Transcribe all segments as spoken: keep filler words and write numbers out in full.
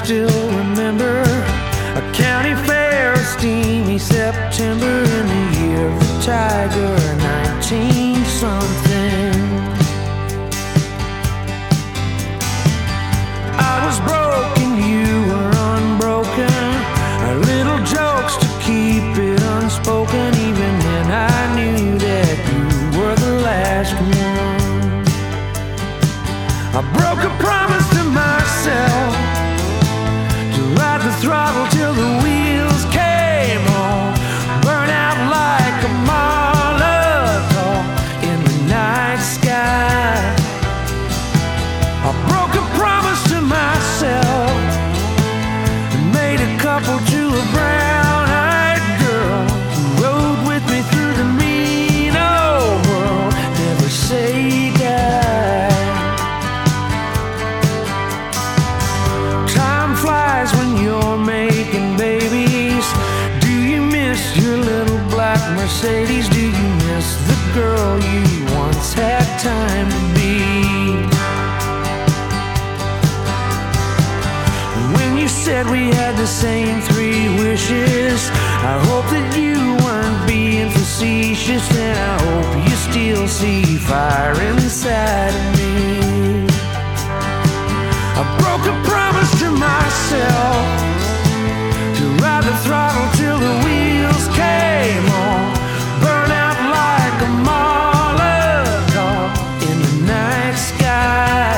still remember a county fair, a steamy September in the year of the tiger, nineteen something. I was broken, you were unbroken, our little jokes to keep it unspoken. Even then I knew that you were the last one. I broke a promise to myself to ride the throttle till the wheels came on, burn out like a Molotov in the night sky. I broke a promise to myself and made a couple to a brown-eyed girl who rode with me through the mean old world. Never say die. Time flies when you're making babies. Do you miss your little black Mercedes? Do you miss the girl you once had time to be? When you said we had the same three wishes, I hope that you weren't being facetious, and I hope you still see fire inside of me. I broke a promise to myself to ride the throttle till the wheels came on, burn out like a Molotov in the night sky.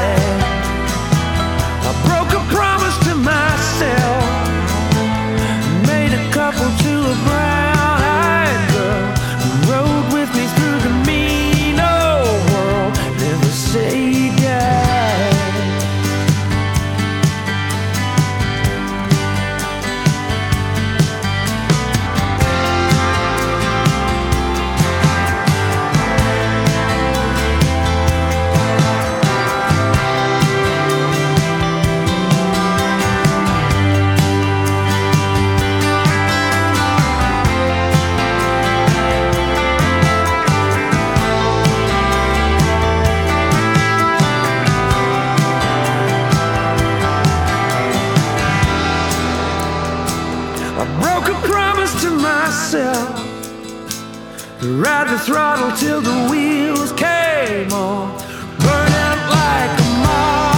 I broke a promise to myself, made a couple to a brown-eyed girl who rode with me through the mean old world. Never say die. I broke a promise to myself to ride the throttle till the wheels came on, burn out like a moth.